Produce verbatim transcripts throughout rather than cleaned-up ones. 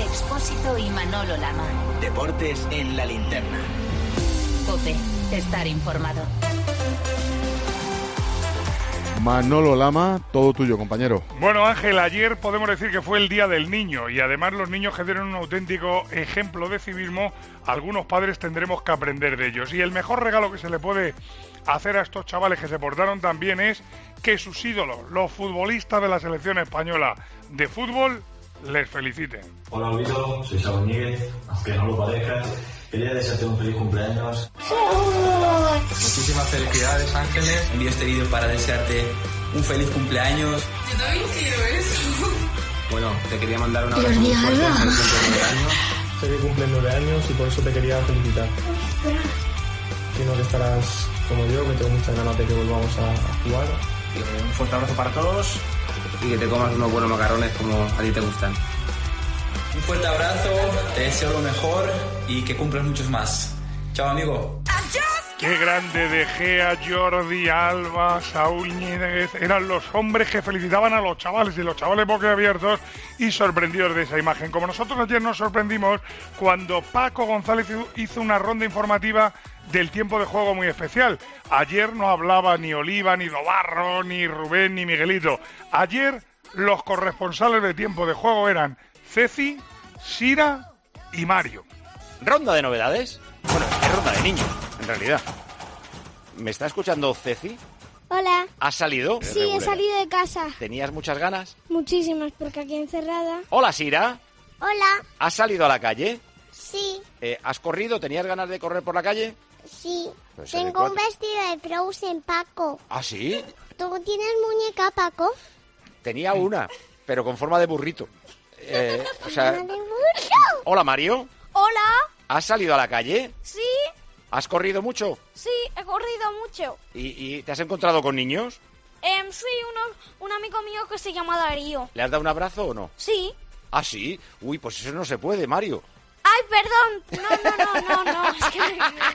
Expósito y Manolo Lama. Deportes en la linterna. COPE. Estar informado. Manolo Lama, todo tuyo, compañero. Bueno, Ángel, ayer podemos decir que fue el Día del Niño y además los niños que dieron un auténtico ejemplo de civismo. Algunos padres tendremos que aprender de ellos. Y el mejor regalo que se le puede hacer a estos chavales que se portaron tan bien es que sus ídolos, los futbolistas de la selección española de fútbol, les feliciten. Hola, Olvido, soy Saúl Níguez, aunque no lo parezcas. Quería desearte un feliz cumpleaños. Muchísimas felicidades, Ángeles. Envío este vídeo para desearte un feliz cumpleaños. Yo también quiero eso. Bueno, te quería mandar un abrazo muy fuerte por el nueve años. Sé que cumples nueve años y por eso te quería felicitar. Quiero que estarás como yo, que tengo muchas ganas de que volvamos a jugar. Un fuerte abrazo para todos y que te comas unos buenos macarrones como a ti te gustan. Un fuerte abrazo, te deseo lo mejor y que cumplas muchos más. Chao, amigo. Qué grande De Gea, Jordi Alba, Saúl Ñíguez, eran los hombres que felicitaban a los chavales y los chavales boquiabiertos y sorprendidos de esa imagen. Como nosotros ayer nos sorprendimos cuando Paco González hizo una ronda informativa del tiempo de juego muy especial. Ayer no hablaba ni Oliva, ni Dobarro, ni Rubén, ni Miguelito. Ayer los corresponsales de tiempo de juego eran Ceci, Sira y Mario. ¿Ronda de novedades? Bueno, es ronda de niños, en realidad. ¿Me está escuchando Ceci? Hola. ¿Has salido? Sí, he salido de casa. ¿Tenías muchas ganas? Muchísimas, porque aquí encerrada. Hola, Sira. Hola. ¿Has salido a la calle? Sí. Eh, ¿Has corrido? ¿Tenías ganas de correr por la calle? Sí. Pues Tengo un vestido de Frozen, Paco. ¿Ah, sí? ¿Tú tienes muñeca, Paco? Tenía una, pero con forma de burrito. Eh, o sea... ¡De burro! Hola, Mario. Hola. ¿Has salido a la calle? Sí. ¿Has corrido mucho? Sí, he corrido mucho. ¿Y, y te has encontrado con niños? Eh, sí, uno, un amigo mío que se llama Darío. ¿Le has dado un abrazo o no? Sí. ¿Ah, sí? Uy, pues eso no se puede, Mario. Ay, perdón. No, no, no, no, no. Es que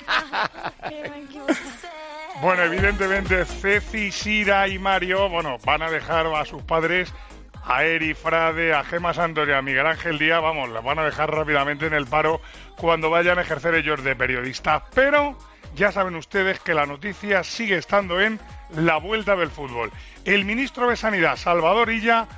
me he equivocado. Bueno, evidentemente Ceci, Sira y Mario, bueno, van a dejar a sus padres, a Eri Frade, a Gemma Santos y a Miguel Ángel Díaz, vamos, las van a dejar rápidamente en el paro cuando vayan a ejercer ellos de periodistas. Pero ya saben ustedes que la noticia sigue estando en la vuelta del fútbol. El ministro de Sanidad, Salvador Illa,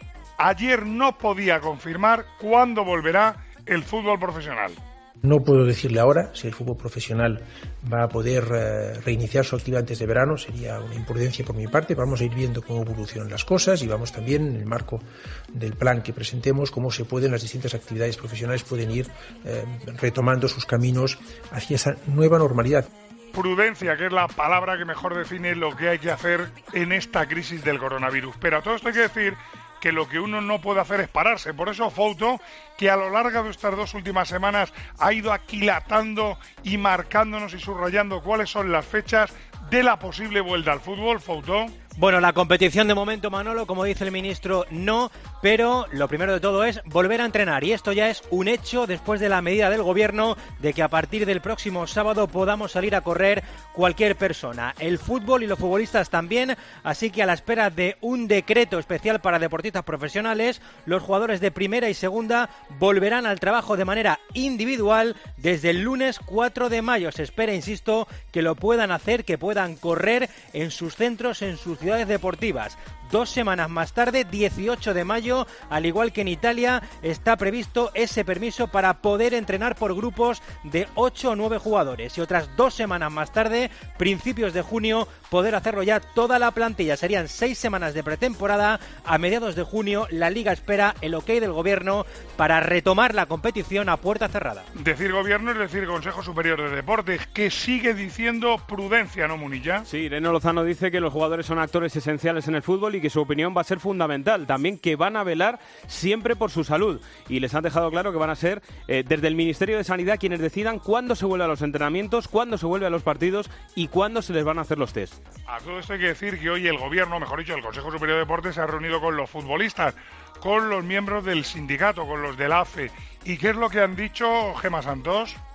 ayer no podía confirmar cuándo volverá el fútbol profesional. No puedo decirle ahora si el fútbol profesional va a poder eh, reiniciar su actividad antes de verano, sería una imprudencia por mi parte. Vamos a ir viendo cómo evolucionan las cosas y vamos también, en el marco del plan que presentemos, cómo se pueden, las distintas actividades profesionales pueden ir eh, retomando sus caminos hacia esa nueva normalidad. Prudencia, que es la palabra que mejor define lo que hay que hacer en esta crisis del coronavirus. Pero a todo esto hay que decir que lo que uno no puede hacer es pararse. Por eso Fouto, que a lo largo de estas dos últimas semanas ha ido aquilatando y marcándonos y subrayando cuáles son las fechas de la posible vuelta al fútbol. Fouto. Bueno, la competición de momento, Manolo, como dice el ministro, no, pero lo primero de todo es volver a entrenar y esto ya es un hecho después de la medida del gobierno de que a partir del próximo sábado podamos salir a correr cualquier persona. El fútbol y los futbolistas también, así que a la espera de un decreto especial para deportistas profesionales, los jugadores de primera y segunda volverán al trabajo de manera individual desde el lunes cuatro de mayo. Se espera, insisto, que lo puedan hacer, que puedan correr en sus centros, en sus ciudades deportivas. Dos semanas más tarde, dieciocho de mayo, al igual que en Italia, está previsto ese permiso para poder entrenar por grupos de ocho o nueve jugadores. Y otras dos semanas más tarde, principios de junio, poder hacerlo ya toda la plantilla. Serían seis semanas de pretemporada. A mediados de junio, la Liga espera el ok del gobierno para retomar la competición a puerta cerrada. Decir gobierno es decir Consejo Superior de Deportes, que sigue diciendo prudencia, ¿no, Munilla? Sí, Irene Lozano dice que los jugadores son actores esenciales en el fútbol y que su opinión va a ser fundamental. También que van a velar siempre por su salud. Y les han dejado claro que van a ser eh, desde el Ministerio de Sanidad quienes decidan cuándo se vuelve a los entrenamientos, cuándo se vuelve a los partidos y cuándo se les van a hacer los test. A todo esto hay que decir que hoy el gobierno, mejor dicho, el Consejo Superior de Deportes se ha reunido con los futbolistas, con los miembros del sindicato, con los del A F E. ¿Y qué es lo que han dicho, Gemma Santos?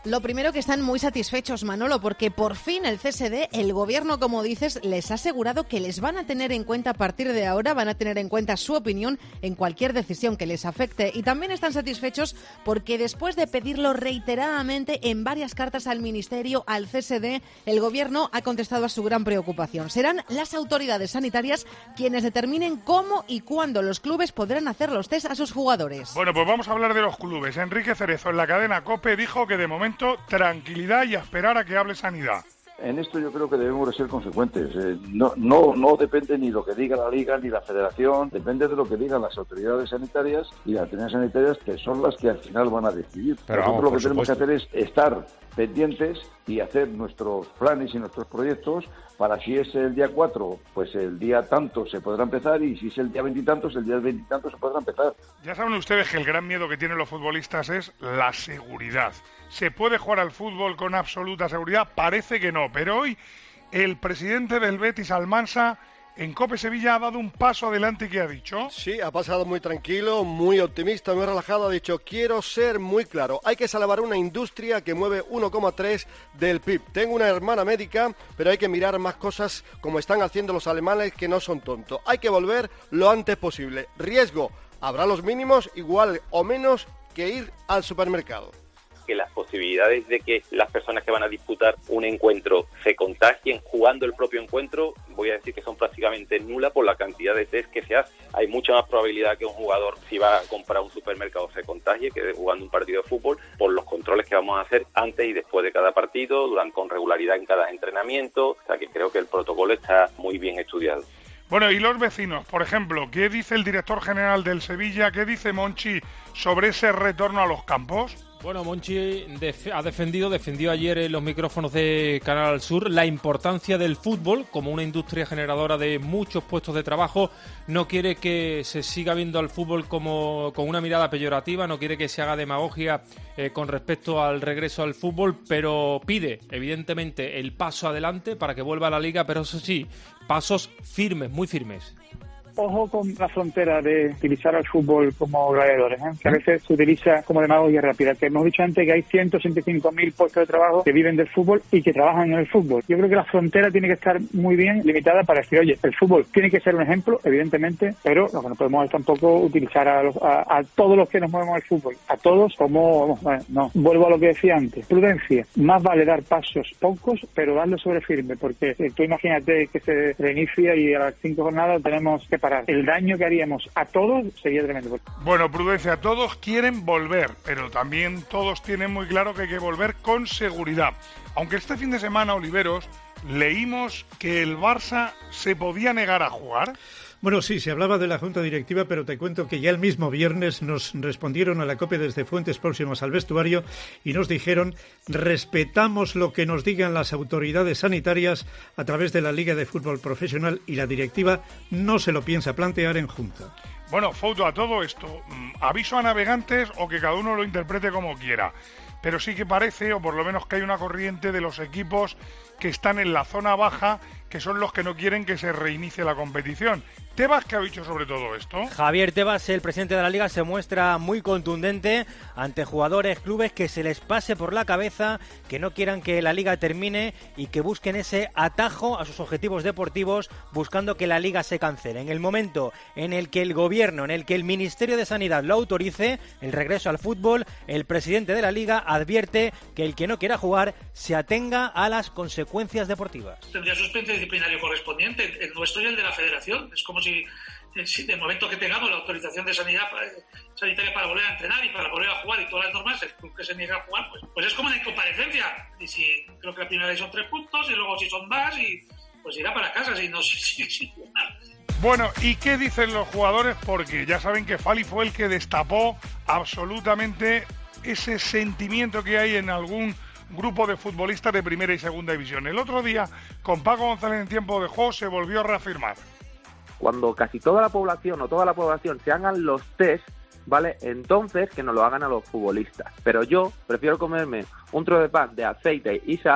Lo primero, que están muy satisfechos, Manolo, porque por fin el C S D, el gobierno, como dices, les ha asegurado que les van a tener en cuenta a partir de ahora, van a tener en cuenta su opinión en cualquier decisión que les afecte. Y también están satisfechos porque después de pedirlo reiteradamente en varias cartas al Ministerio, al C S D, el gobierno ha contestado a su gran preocupación. Serán las autoridades sanitarias quienes determinen cómo y cuándo los clubes podrán hacer los test a sus jugadores. Bueno, pues vamos a hablar de los clubes. Enrique Cerezo en la cadena COPE dijo que de momento tranquilidad y a esperar a que hable Sanidad. En esto yo creo que debemos de ser consecuentes. Eh, no, no, no depende ni lo que diga la Liga ni la Federación, depende de lo que digan las autoridades sanitarias y las autoridades sanitarias, que son las que al final van a decidir. Pero Nosotros vamos, lo que tenemos supuesto. que hacer es estar pendientes y hacer nuestros planes y nuestros proyectos para, si es el día cuatro, pues el día tanto se podrá empezar, y si es el día veintitantos, el día veintitantos se podrá empezar. Ya saben ustedes que el gran miedo que tienen los futbolistas es la seguridad. ¿Se puede jugar al fútbol con absoluta seguridad? Parece que no, pero hoy el presidente del Betis, Almansa, en COPE Sevilla ha dado un paso adelante. ¿Qué ha dicho? Sí, ha pasado muy tranquilo, muy optimista, muy relajado. Ha dicho, quiero ser muy claro, hay que salvar una industria que mueve uno coma tres del P I B. Tengo una hermana médica, pero hay que mirar más cosas como están haciendo los alemanes, que no son tontos. Hay que volver lo antes posible. Riesgo, habrá los mínimos, igual o menos que ir al supermercado. Que las posibilidades de que las personas que van a disputar un encuentro se contagien jugando el propio encuentro, voy a decir que son prácticamente nulas por la cantidad de test que se hace. Hay mucha más probabilidad que un jugador, si va a comprar un supermercado, se contagie que jugando un partido de fútbol, por los controles que vamos a hacer antes y después de cada partido, durante, con regularidad en cada entrenamiento. O sea que creo que el protocolo está muy bien estudiado. Bueno, y los vecinos, por ejemplo, ¿qué dice el director general del Sevilla, qué dice Monchi sobre ese retorno a los campos? Bueno, Monchi def- ha defendido, defendió ayer en los micrófonos de Canal Sur la importancia del fútbol como una industria generadora de muchos puestos de trabajo. No quiere que se siga viendo al fútbol como con una mirada peyorativa, no quiere que se haga demagogia eh, con respecto al regreso al fútbol, pero pide, evidentemente, el paso adelante para que vuelva a la Liga, pero eso sí, pasos firmes, muy firmes. Ojo con la frontera de utilizar al fútbol como gladiadores, ¿eh? Que a veces se utiliza como demagogia rápida. Que hemos dicho antes que hay ciento ochenta y cinco mil puestos de trabajo que viven del fútbol y que trabajan en el fútbol. Yo creo que la frontera tiene que estar muy bien limitada para decir, oye, el fútbol tiene que ser un ejemplo, evidentemente, pero lo que no podemos es tampoco utilizar a, los, a, a todos los que nos movemos al fútbol, a todos como, bueno, no. Vuelvo a lo que decía antes, prudencia. Más vale dar pasos pocos, pero darlo sobre firme, porque eh, tú imagínate que se reinicia y a las cinco jornadas tenemos que parar. El daño que haríamos a todos sería tremendo. Bueno, prudencia, todos quieren volver, pero también todos tienen muy claro que hay que volver con seguridad. Aunque este fin de semana, Oliveros, leímos que el Barça se podía negar a jugar. Bueno, sí, se hablaba de la Junta Directiva, pero te cuento que ya el mismo viernes nos respondieron a la COPE desde fuentes próximas al vestuario y nos dijeron, respetamos lo que nos digan las autoridades sanitarias a través de la Liga de Fútbol Profesional y la directiva no se lo piensa plantear en Junta. Bueno, foto a todo esto, aviso a navegantes o que cada uno lo interprete como quiera, pero sí que parece, o por lo menos que hay una corriente de los equipos que están en la zona baja, que son los que no quieren que se reinicie la competición. Tebas, ¿qué ha dicho sobre todo esto? Javier Tebas, el presidente de la Liga, se muestra muy contundente ante jugadores, clubes, que se les pase por la cabeza, que no quieran que la Liga termine y que busquen ese atajo a sus objetivos deportivos, buscando que la Liga se cancele. En el momento en el que el gobierno, en el que el Ministerio de Sanidad lo autorice, el regreso al fútbol, el presidente de la Liga advierte que el que no quiera jugar se atenga a las consecuencias deportivas. Tendría su expediente disciplinario correspondiente, el nuestro y el de la Federación. Es como si, si de momento que tengamos la autorización de sanidad para, sanitaria para volver a entrenar y para volver a jugar y todas las normas, el club que se niega a jugar, pues, pues es como una incomparecencia. Y si creo que la primera vez son tres puntos y luego si son más, y pues irá para casa si no si, si, si jugar. Bueno, ¿y qué dicen los jugadores? Porque ya saben que Fali fue el que destapó absolutamente ese sentimiento que hay en algún grupo de futbolistas de primera y segunda división. El otro día, con Paco González en tiempo de juego, se volvió a reafirmar. Cuando casi toda la población o toda la población se hagan los test, ¿vale? Entonces que nos lo hagan a los futbolistas. Pero yo prefiero comerme un trozo de pan de aceite y sal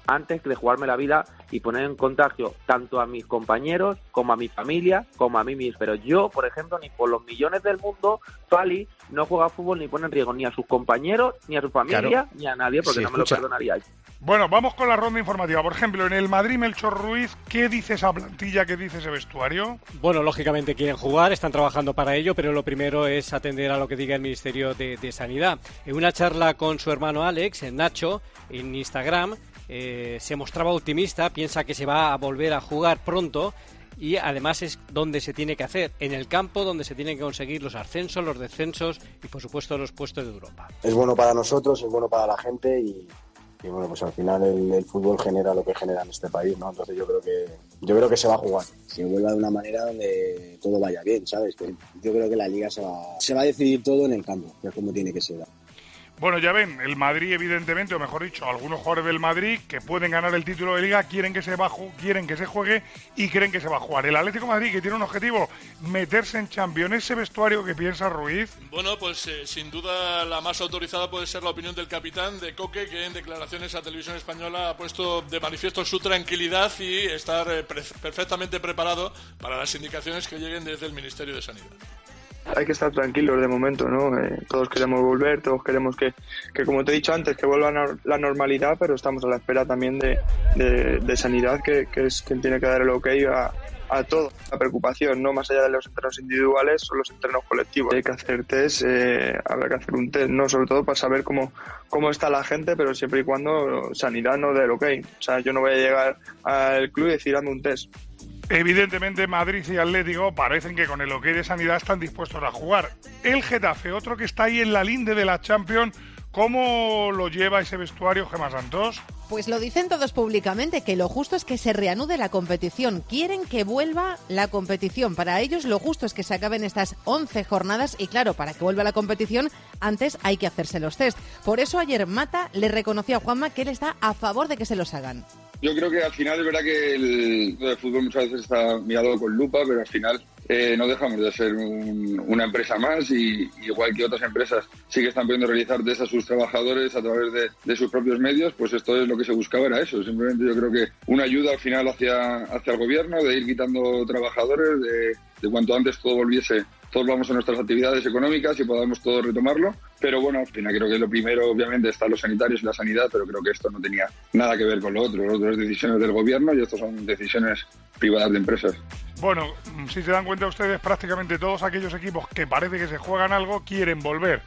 antes de jugarme la vida y poner en contagio tanto a mis compañeros como a mi familia, como a mí mismo. Pero yo, por ejemplo, ni por los millones del mundo, Fali no juega fútbol ni pone en riesgo ni a sus compañeros, ni a su familia, claro, ni a nadie, porque sí, no me escucha. Lo perdonaría. Bueno, vamos con la ronda informativa. Por ejemplo, en el Madrid, Melchor Ruiz, ¿qué dice esa plantilla, qué dice ese vestuario? Bueno, lógicamente quieren jugar, están trabajando para ello, pero lo primero es atender a lo que diga el Ministerio de, de Sanidad. En una charla con su hermano Alex, en Nacho, en Instagram, eh, se mostraba optimista, piensa que se va a volver a jugar pronto y además es donde se tiene que hacer, en el campo donde se tienen que conseguir los ascensos, los descensos y por supuesto los puestos de Europa. Es bueno para nosotros, es bueno para la gente y... Y bueno, pues al final el, el fútbol genera lo que genera en este país, ¿no? Entonces yo creo que yo creo que se va a jugar. Se vuelva de una manera donde todo vaya bien, ¿sabes? Yo creo que la Liga se va, se va a decidir todo en el campo, que es como tiene que ser. Bueno, ya ven, el Madrid evidentemente, o mejor dicho, algunos jugadores del Madrid que pueden ganar el título de Liga quieren que se va, quieren que se juegue y creen que se va a jugar. El Atlético de Madrid, que tiene un objetivo, meterse en Champions. ¿Ese vestuario que piensa Ruiz? Bueno, pues eh, sin duda la más autorizada puede ser la opinión del capitán de Coque, que en declaraciones a Televisión Española ha puesto de manifiesto su tranquilidad y estar eh, pre- perfectamente preparado para las indicaciones que lleguen desde el Ministerio de Sanidad. Hay que estar tranquilos de momento, ¿no? Eh, todos queremos volver, todos queremos que, que, como te he dicho antes, que vuelva la normalidad, pero estamos a la espera también de, de, de Sanidad, que, que es quien tiene que dar el ok a, a todo. La preocupación, no más allá de los entrenos individuales, son los entrenos colectivos. Hay que hacer test, eh, habrá que hacer un test, ¿no? Sobre todo para saber cómo, cómo está la gente, pero siempre y cuando Sanidad no dé el ok. O sea, yo no voy a llegar al club y decir, hazme un test. Evidentemente Madrid y Atlético parecen que con el ok de Sanidad están dispuestos a jugar. El Getafe, otro que está ahí en la linde de la Champions, ¿cómo lo lleva ese vestuario, Gemma Santos? Pues lo dicen todos públicamente, que lo justo es que se reanude la competición. Quieren que vuelva la competición. Para ellos lo justo es que se acaben estas once jornadas y claro, para que vuelva la competición antes hay que hacerse los test. Por eso ayer Mata le reconoció a Juanma que él está a favor de que se los hagan. Yo creo que al final es verdad que el, el fútbol muchas veces está mirado con lupa, pero al final eh, no dejamos de ser un, una empresa más y igual que otras empresas sí que están pudiendo realizar test a sus trabajadores a través de, de sus propios medios, pues esto es lo que se buscaba, era eso. Simplemente yo creo que una ayuda al final hacia, hacia el gobierno, de ir quitando trabajadores, de, de cuanto antes todo volviese, todos vamos a nuestras actividades económicas y podamos todos retomarlo. Pero bueno, al final creo que lo primero obviamente está los sanitarios y la sanidad, pero creo que esto no tenía nada que ver con lo otro. Lo otro es decisiones del gobierno y esto son decisiones privadas de empresas. Bueno, si se dan cuenta ustedes, prácticamente todos aquellos equipos que parece que se juegan algo quieren volver.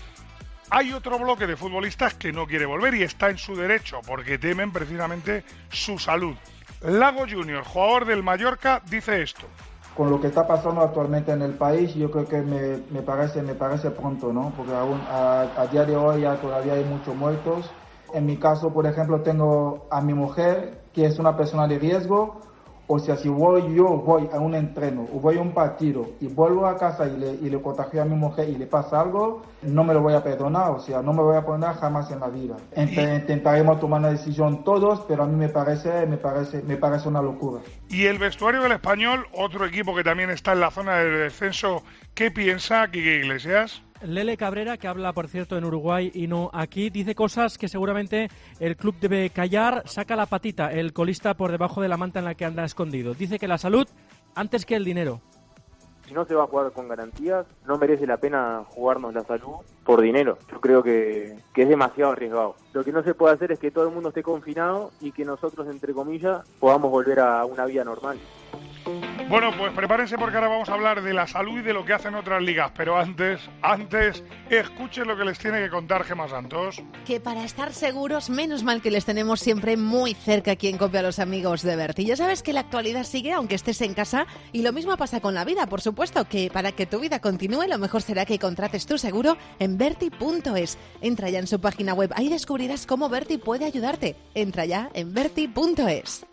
Hay otro bloque de futbolistas que no quiere volver y está en su derecho porque temen precisamente su salud. Lago Junior, jugador del Mallorca, dice esto. Con lo que está pasando actualmente en el país, yo creo que me, me parece me parece pronto, ¿no? Porque aún a, a día de hoy ya todavía hay muchos muertos. En mi caso, por ejemplo, tengo a mi mujer, que es una persona de riesgo. O sea, si voy yo voy a un entreno o voy a un partido y vuelvo a casa y le, y le contagio a mi mujer y le pasa algo, no me lo voy a perdonar, o sea, no me voy a perdonar jamás en la vida. Intentaremos tomar una decisión todos, pero a mí me parece, me parece, me parece una locura. Y el vestuario del Español, otro equipo que también está en la zona de descenso, ¿qué piensa Quique Iglesias? Lele Cabrera, que habla, por cierto, en Uruguay y no aquí, dice cosas que seguramente el club debe callar. Saca la patita el colista por debajo de la manta en la que anda escondido. Dice que la salud antes que el dinero. Si no se va a jugar con garantías, no merece la pena jugarnos la salud por dinero. Yo creo que, que es demasiado arriesgado. Lo que no se puede hacer es que todo el mundo esté confinado y que nosotros, entre comillas, podamos volver a una vida normal. Bueno, pues prepárense porque ahora vamos a hablar de la salud y de lo que hacen otras ligas, pero antes, antes, escuchen lo que les tiene que contar Gemma Santos. Que para estar seguros, menos mal que les tenemos siempre muy cerca aquí en Copia a los amigos de Berti. Ya sabes que la actualidad sigue aunque estés en casa y lo mismo pasa con la vida, por supuesto, que para que tu vida continúe lo mejor será que contrates tu seguro en Berti punto es. Entra ya en su página web, ahí descubrirás cómo Berti puede ayudarte. Entra ya en Berti punto es.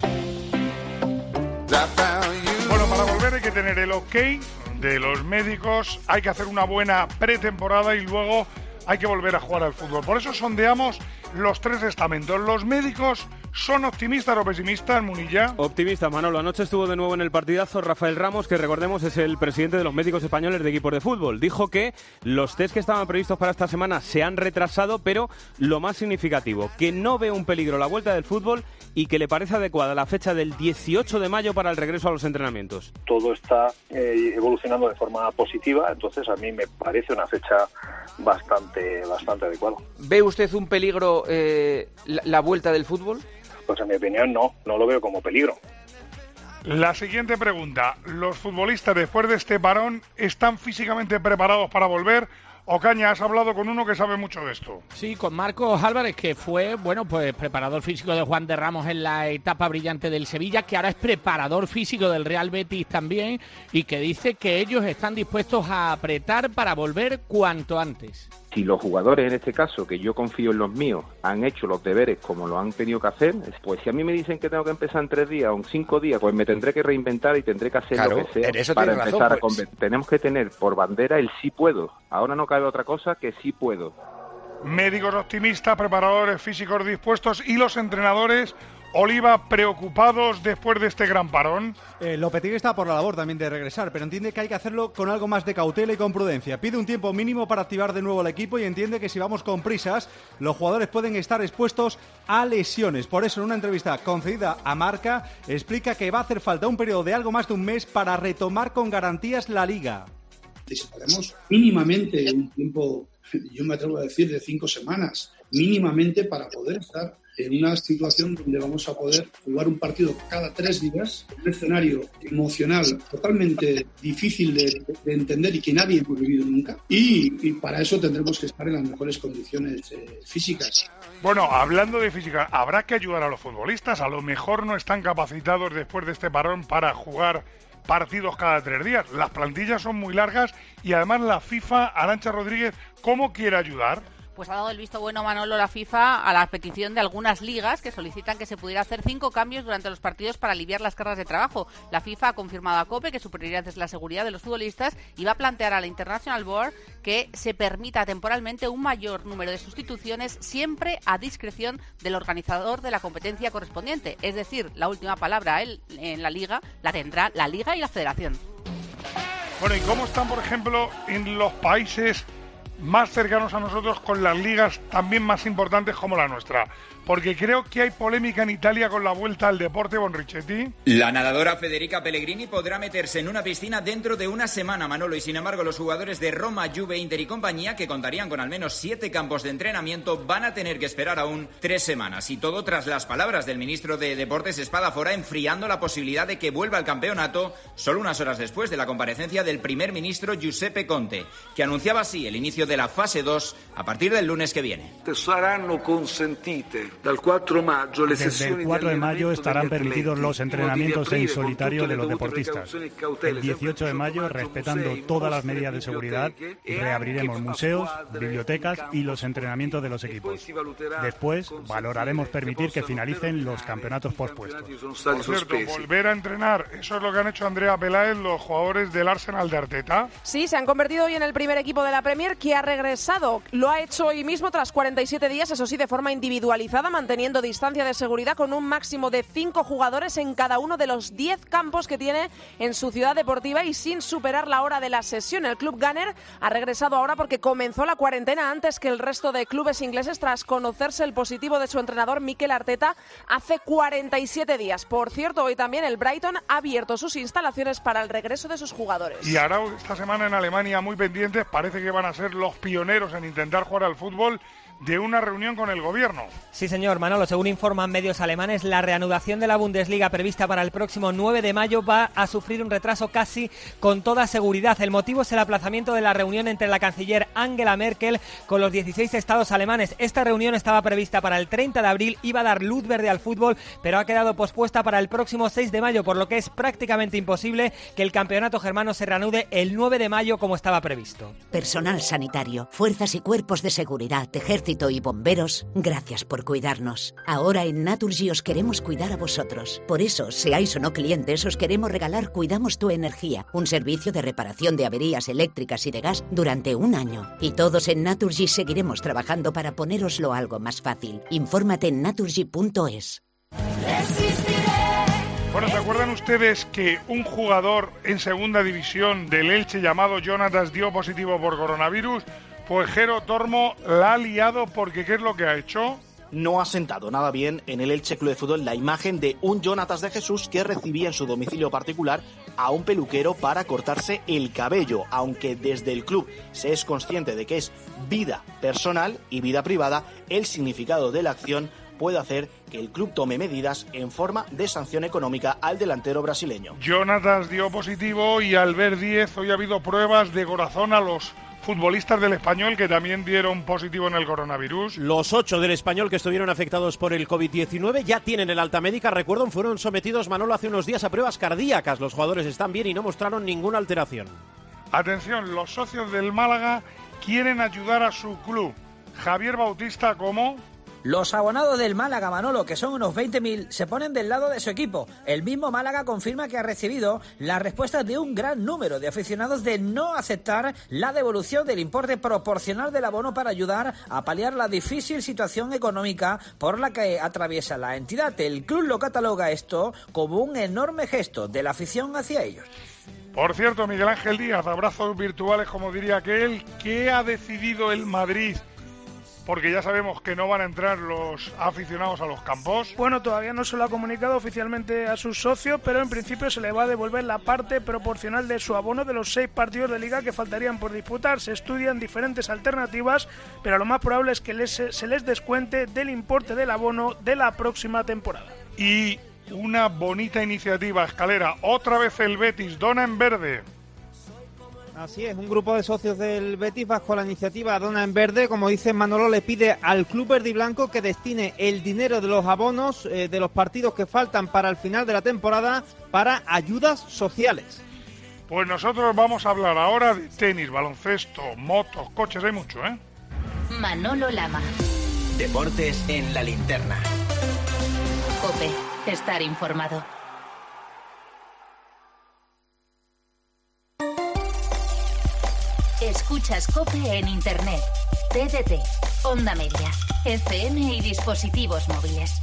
Bueno, para volver hay que tener el ok de los médicos, hay que hacer una buena pretemporada y luego hay que volver a jugar al fútbol. Por eso sondeamos los tres estamentos. Los médicos ¿Son optimistas o pesimistas, Munilla? Optimista, Manolo. Anoche estuvo de nuevo en el partidazo Rafael Ramos, que recordemos es el presidente de los médicos españoles de equipos de fútbol. Dijo que los test que estaban previstos para esta semana se han retrasado, pero lo más significativo, que no ve un peligro la vuelta del fútbol y que le parece adecuada la fecha del dieciocho de mayo para el regreso a los entrenamientos. Todo está eh, evolucionando de forma positiva, entonces a mí me parece una fecha bastante, bastante adecuada. ¿Ve usted un peligro eh, la, la vuelta del fútbol? Pues en mi opinión no, no lo veo como peligro. La siguiente pregunta, ¿los futbolistas después de este parón están físicamente preparados para volver? Ocaña, has hablado con uno que sabe mucho de esto. Sí, con Marcos Álvarez, que fue, bueno, pues preparador físico de Juan de Ramos en la etapa brillante del Sevilla, que ahora es preparador físico del Real Betis también, y que dice que ellos están dispuestos a apretar para volver cuanto antes. Si los jugadores, en este caso, que yo confío en los míos, han hecho los deberes como lo han tenido que hacer, pues si a mí me dicen que tengo que empezar en tres días o en cinco días, pues me tendré que reinventar y tendré que hacer claro, lo que sea eso para razón, empezar pues. a convencer. Tenemos que tener por bandera el sí puedo. Ahora no cabe otra cosa que sí puedo. Médicos optimistas, preparadores físicos dispuestos y los entrenadores, Oliva, preocupados después de este gran parón. Eh, Lopetegui está por la labor también de regresar, pero entiende que hay que hacerlo con algo más de cautela y con prudencia. Pide un tiempo mínimo para activar de nuevo el equipo y entiende que si vamos con prisas, los jugadores pueden estar expuestos a lesiones. Por eso, en una entrevista concedida a Marca, explica que va a hacer falta un periodo de algo más de un mes para retomar con garantías la Liga. Necesitaremos mínimamente un tiempo, yo me atrevo a decir, de cinco semanas, mínimamente para poder estar en una situación donde vamos a poder jugar un partido cada tres días, un escenario emocional totalmente difícil de, de entender y que nadie hemos vivido nunca, y, y para eso tendremos que estar en las mejores condiciones eh, físicas. Bueno, hablando de física, habrá que ayudar a los futbolistas, a lo mejor no están capacitados después de este parón para jugar partidos cada tres días. Las plantillas son muy largas y además la FIFA, Arantxa Rodríguez, ¿cómo quiere ayudar? Pues ha dado el visto bueno, Manolo, la FIFA a la petición de algunas ligas que solicitan que se pudiera hacer cinco cambios durante los partidos para aliviar las cargas de trabajo. La FIFA ha confirmado a COPE que su prioridad es la seguridad de los futbolistas y va a plantear a la International Board que se permita temporalmente un mayor número de sustituciones, siempre a discreción del organizador de la competencia correspondiente. Es decir, la última palabra en la liga la tendrá la liga y la federación. Bueno, ¿y cómo están, por ejemplo, en los países más cercanos a nosotros con las ligas también más importantes como la nuestra? Porque creo que hay polémica en Italia con la vuelta al deporte, Bonrichetti. La nadadora Federica Pellegrini podrá meterse en una piscina dentro de una semana, Manolo, y sin embargo los jugadores de Roma, Juve, Inter y compañía, que contarían con al menos siete campos de entrenamiento, van a tener que esperar aún tres semanas. Y todo tras las palabras del ministro de Deportes, Spadafora, enfriando la posibilidad de que vuelva al campeonato solo unas horas después de la comparecencia del primer ministro Giuseppe Conte, que anunciaba así el inicio de la fase dos a partir del lunes que viene. Saranno consentite dal cuatro de mayo le Desde el cuatro de mayo estarán permitidos los entrenamientos en solitario de los deportistas. El dieciocho de mayo, respetando todas las medidas de seguridad, reabriremos museos, bibliotecas y los entrenamientos de los equipos. Después, valoraremos permitir que finalicen los campeonatos pospuestos. Por cierto, volver a entrenar, eso es lo que han hecho Andrea Peláez, los jugadores del Arsenal de Arteta. Sí, se han convertido hoy en el primer equipo de la Premier que ha regresado. Lo ha hecho hoy mismo tras cuarenta y siete días, eso sí, de forma individualizada, manteniendo distancia de seguridad con un máximo de cinco jugadores en cada uno de los diez campos que tiene en su ciudad deportiva y sin superar la hora de la sesión. El club Gunner ha regresado ahora porque comenzó la cuarentena antes que el resto de clubes ingleses tras conocerse el positivo de su entrenador Mikel Arteta hace cuarenta y siete días. Por cierto, hoy también el Brighton ha abierto sus instalaciones para el regreso de sus jugadores. Y ahora esta semana en Alemania muy pendientes, parece que van a ser los pioneros en intentar jugar al fútbol, de una reunión con el gobierno. Sí, señor Manolo, según informan medios alemanes, la reanudación de la Bundesliga prevista para el próximo nueve de mayo va a sufrir un retraso casi con toda seguridad. El motivo es el aplazamiento de la reunión entre la canciller Angela Merkel con los dieciséis estados alemanes. Esta reunión estaba prevista para el treinta de abril, iba a dar luz verde al fútbol, pero ha quedado pospuesta para el próximo seis de mayo, por lo que es prácticamente imposible que el campeonato germano se reanude el nueve de mayo como estaba previsto. Personal sanitario, fuerzas y cuerpos de seguridad, ejército y bomberos, gracias por cuidarnos. Ahora en Naturgy os queremos cuidar a vosotros. Por eso, seáis o no clientes, os queremos regalar Cuidamos tu Energía, un servicio de reparación de averías eléctricas y de gas durante un año. Y todos en Naturgy seguiremos trabajando para ponéroslo algo más fácil. Infórmate en naturgy punto es. Bueno, ¿se acuerdan ustedes que un jugador en segunda división del Elche llamado Jonatas dio positivo por coronavirus? Pues Jero Tormo la ha liado porque ¿qué es lo que ha hecho? No ha sentado nada bien en el Elche Club de Fútbol la imagen de un Jonatas de Jesús que recibía en su domicilio particular a un peluquero para cortarse el cabello, aunque desde el club se es consciente de que es vida personal y vida privada, el significado de la acción puede hacer que el club tome medidas en forma de sanción económica al delantero brasileño. Jonatas dio positivo y Albert Díez, hoy ha habido pruebas de corazón a los futbolistas del Español que también dieron positivo en el coronavirus. Los ocho del Español que estuvieron afectados por el covid diecinueve ya tienen el alta médica. Recuerdan, fueron sometidos, Manolo, hace unos días a pruebas cardíacas. Los jugadores están bien y no mostraron ninguna alteración. Atención, los socios del Málaga quieren ayudar a su club. Javier Bautista, ¿cómo? Los abonados del Málaga, Manolo, que son unos veinte mil, se ponen del lado de su equipo. El mismo Málaga confirma que ha recibido la respuesta de un gran número de aficionados de no aceptar la devolución del importe proporcional del abono para ayudar a paliar la difícil situación económica por la que atraviesa la entidad. El club lo cataloga esto como un enorme gesto de la afición hacia ellos. Por cierto, Miguel Ángel Díaz, abrazos virtuales, como diría aquel, ¿qué ha decidido el Madrid? Porque ya sabemos que no van a entrar los aficionados a los campos. Bueno, todavía no se lo ha comunicado oficialmente a sus socios, pero en principio se le va a devolver la parte proporcional de su abono de los seis partidos de liga que faltarían por disputar. Se estudian diferentes alternativas, pero lo más probable es que les, se les descuente del importe del abono de la próxima temporada. Y una bonita iniciativa, Escalera, otra vez el Betis, dona en verde. Así es, un grupo de socios del Betis bajo la iniciativa Dona en Verde, como dice Manolo, le pide al club verde y blanco que destine el dinero de los abonos eh, de los partidos que faltan para el final de la temporada para ayudas sociales. Pues nosotros vamos a hablar ahora de tenis, baloncesto, motos, coches, hay mucho, ¿eh? Manolo Lama. Deportes en la linterna. COPE, estar informado. Escuchas COPE en Internet, T D T, Onda Media, F M y dispositivos móviles.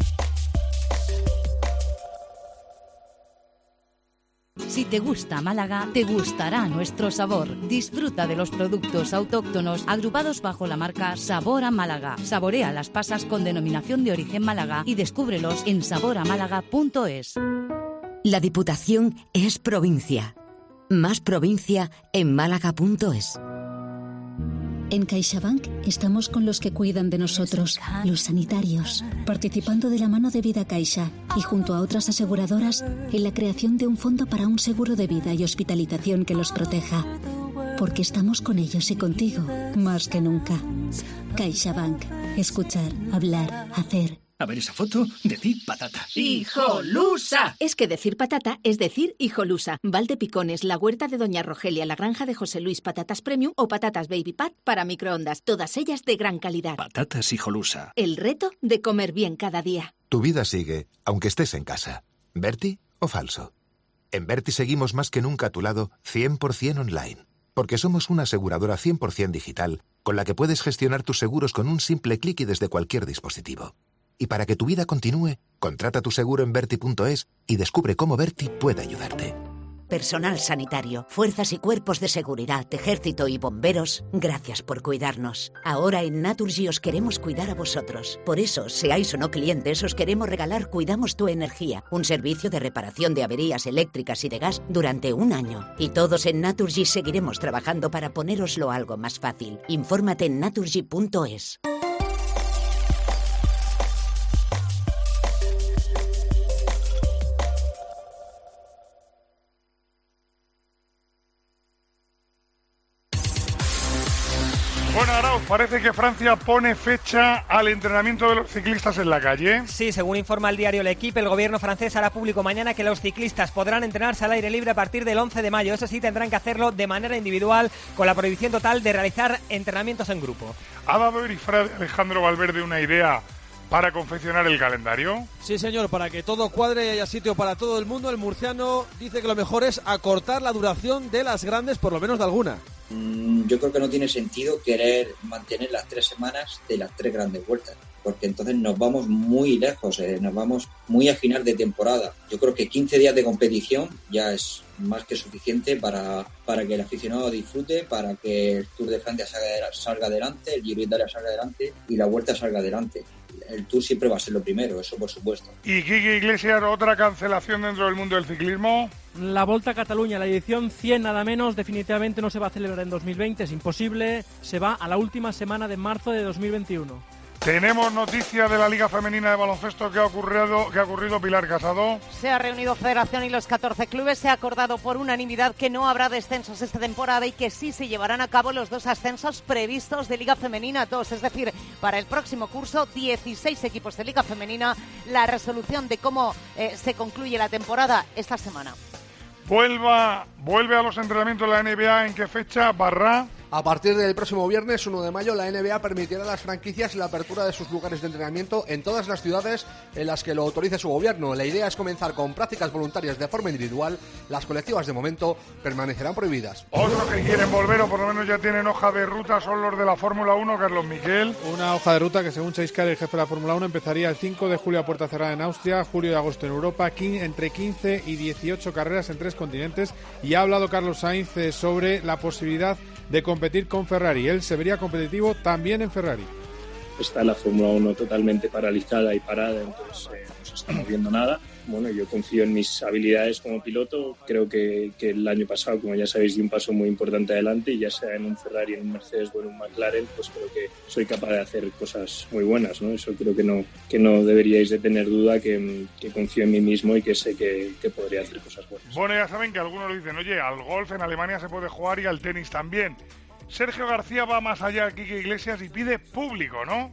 Si te gusta Málaga, te gustará nuestro sabor. Disfruta de los productos autóctonos agrupados bajo la marca Sabor a Málaga. Saborea las pasas con denominación de origen Málaga y descúbrelos en sabor a málaga punto es. La Diputación es provincia. Más provincia en málaga punto es. En CaixaBank estamos con los que cuidan de nosotros, los sanitarios, participando de la mano de Vida Caixa y junto a otras aseguradoras en la creación de un fondo para un seguro de vida y hospitalización que los proteja. Porque estamos con ellos y contigo más que nunca. CaixaBank. Escuchar, hablar, hacer. A ver esa foto, decir patata. ¡Hijolusa! Es que decir patata es decir hijolusa. Valdepicones, la huerta de Doña Rogelia, la granja de José Luis, patatas premium o patatas baby pat para microondas. Todas ellas de gran calidad. Patatas hijolusa. El reto de comer bien cada día. Tu vida sigue, aunque estés en casa. ¿Berti o falso? En Berti seguimos más que nunca a tu lado, cien por ciento online. Porque somos una aseguradora cien por ciento digital, con la que puedes gestionar tus seguros con un simple clic y desde cualquier dispositivo. Y para que tu vida continúe, contrata tu seguro en Berti punto es y descubre cómo Berti puede ayudarte. Personal sanitario, fuerzas y cuerpos de seguridad, ejército y bomberos, gracias por cuidarnos. Ahora en Naturgy os queremos cuidar a vosotros. Por eso, seáis o no clientes, os queremos regalar Cuidamos tu Energía, un servicio de reparación de averías eléctricas y de gas durante un año. Y todos en Naturgy seguiremos trabajando para ponéroslo algo más fácil. Infórmate en Naturgy punto es. Bueno, Arauz, parece que Francia pone fecha al entrenamiento de los ciclistas en la calle. Sí, según informa el diario L'Equipe, el gobierno francés hará público mañana que los ciclistas podrán entrenarse al aire libre a partir del once de mayo. Eso sí, tendrán que hacerlo de manera individual, con la prohibición total de realizar entrenamientos en grupo. ¿Ha dado Erifrade Alejandro Valverde una idea para confeccionar el calendario? Sí, señor, para que todo cuadre y haya sitio para todo el mundo, el murciano dice que lo mejor es acortar la duración de las grandes, por lo menos de alguna. Yo creo que no tiene sentido querer mantener las tres semanas de las tres grandes vueltas, porque entonces nos vamos muy lejos, eh, nos vamos muy a final de temporada. Yo creo que quince días de competición ya es más que suficiente para, para que el aficionado disfrute, para que el Tour de Francia salga, salga adelante, el Giro de Italia salga adelante y la Vuelta salga adelante. El Tour siempre va a ser lo primero, eso por supuesto. ¿Y Quique Iglesias, otra cancelación dentro del mundo del ciclismo? La Volta a Cataluña, la edición cien nada menos, definitivamente no se va a celebrar en dos mil veinte, es imposible, se va a la última semana de marzo de dos mil veintiuno. Tenemos noticias de la Liga Femenina de Baloncesto. ¿Qué ha ocurrido, qué ha ocurrido Pilar Casado? Se ha reunido Federación y los catorce clubes. Se ha acordado por unanimidad que no habrá descensos esta temporada y que sí se llevarán a cabo los dos ascensos previstos de Liga Femenina dos. Es decir, para el próximo curso, dieciséis equipos de Liga Femenina. La resolución de cómo eh, se concluye la temporada esta semana. Vuelva, vuelve a los entrenamientos de la N B A. ¿En qué fecha? Barra. A partir del próximo viernes uno de mayo, la N B A permitirá a las franquicias la apertura de sus lugares de entrenamiento en todas las ciudades en las que lo autorice su gobierno. La idea es comenzar con prácticas voluntarias de forma individual. Las colectivas de momento permanecerán prohibidas. Otros que quieren volver o por lo menos ya tienen hoja de ruta son los de la Fórmula uno, Carlos Miquel. Una hoja de ruta que según Chase Carey, el jefe de la Fórmula uno, empezaría el cinco de julio a puerta cerrada en Austria, julio y agosto en Europa, entre quince y dieciocho carreras en tres continentes, y ha hablado Carlos Sainz eh, sobre la posibilidad de competir con Ferrari. Él se vería competitivo también en Ferrari. Está la Fórmula uno totalmente paralizada y parada, entonces eh, no se está moviendo nada. Bueno, yo confío en mis habilidades como piloto. Creo que, que el año pasado, como ya sabéis, di un paso muy importante adelante, y ya sea en un Ferrari, en un Mercedes o en un McLaren, pues creo que soy capaz de hacer cosas muy buenas, ¿no? Eso creo que no, que no deberíais de tener duda, que, que confío en mí mismo y que sé que, que podría hacer cosas buenas. Bueno, ya saben que algunos dicen, oye, al golf en Alemania se puede jugar y al tenis también. Sergio García va más allá de Quique Iglesias y pide público, ¿no?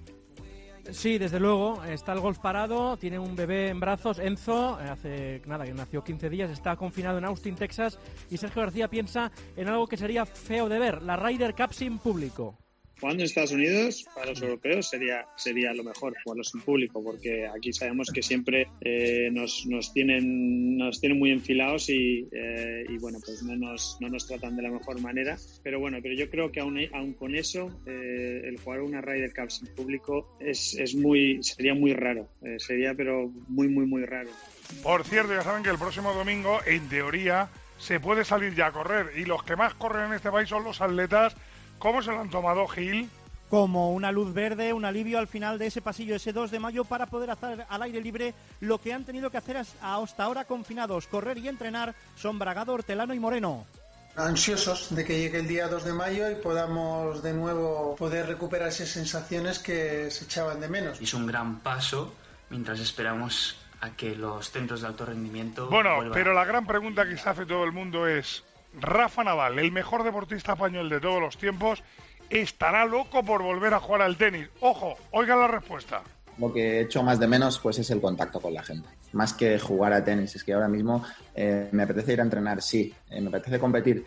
Sí, desde luego, está el golf parado, tiene un bebé en brazos, Enzo, hace nada, que nació quince días, está confinado en Austin, Texas, y Sergio García piensa en algo que sería feo de ver, la Ryder Cup sin público. Jugando en Estados Unidos, para los europeos sería sería lo mejor jugarlo sin público, porque aquí sabemos que siempre eh, nos, nos tienen nos tienen muy enfilados y, eh, y bueno, pues no nos no nos tratan de la mejor manera. Pero bueno, pero yo creo que aún, aún con eso, eh, el jugar una Ryder Cup sin público es, es muy sería muy raro, eh, sería pero muy muy muy raro. Por cierto, ya saben que el próximo domingo, en teoría, se puede salir ya a correr, y los que más corren en este país son los atletas. ¿Cómo se lo han tomado, Gil? Como una luz verde, un alivio al final de ese pasillo, ese dos de mayo, para poder hacer al aire libre lo que han tenido que hacer hasta ahora confinados, correr y entrenar. Son Bragado, Hortelano y Moreno. Ansiosos de que llegue el día dos de mayo y podamos de nuevo poder recuperar esas sensaciones que se echaban de menos. Es un gran paso mientras esperamos a que los centros de alto rendimiento Bueno, vuelvan. Pero la gran pregunta que se hace todo el mundo es: Rafa Nadal, el mejor deportista español de todos los tiempos, ¿estará loco por volver a jugar al tenis? Ojo, oigan la respuesta. Lo que he hecho más de menos pues es el contacto con la gente, más que jugar a tenis. Es que ahora mismo eh, me apetece ir a entrenar, sí, eh, me apetece competir,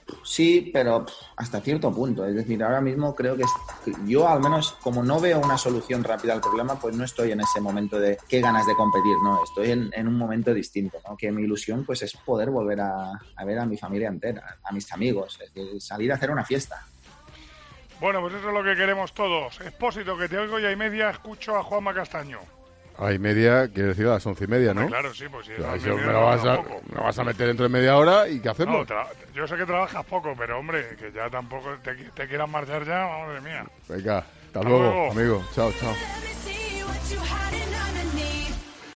sí, pero hasta cierto punto. Es decir, ahora mismo creo que es, yo al menos, como no veo una solución rápida al problema, pues no estoy en ese momento de qué ganas de competir, no, estoy en, en un momento distinto, ¿no? Que mi ilusión pues es poder volver a, a ver a mi familia entera, a mis amigos, es decir, salir a hacer una fiesta. Bueno, pues eso es lo que queremos todos. Expósito, que te oigo ya y media, escucho a Juanma Castaño. A y media, quiere decir a las once y media, ¿no? Ah, claro, sí, pues sí. Claro, si me lo vas, a, me vas a meter dentro de media hora y ¿qué hacemos? No, tra- yo sé que trabajas poco, pero hombre, que ya tampoco te, te quieras marchar ya, madre mía. Venga, hasta, hasta luego, luego, amigo. Chao, chao.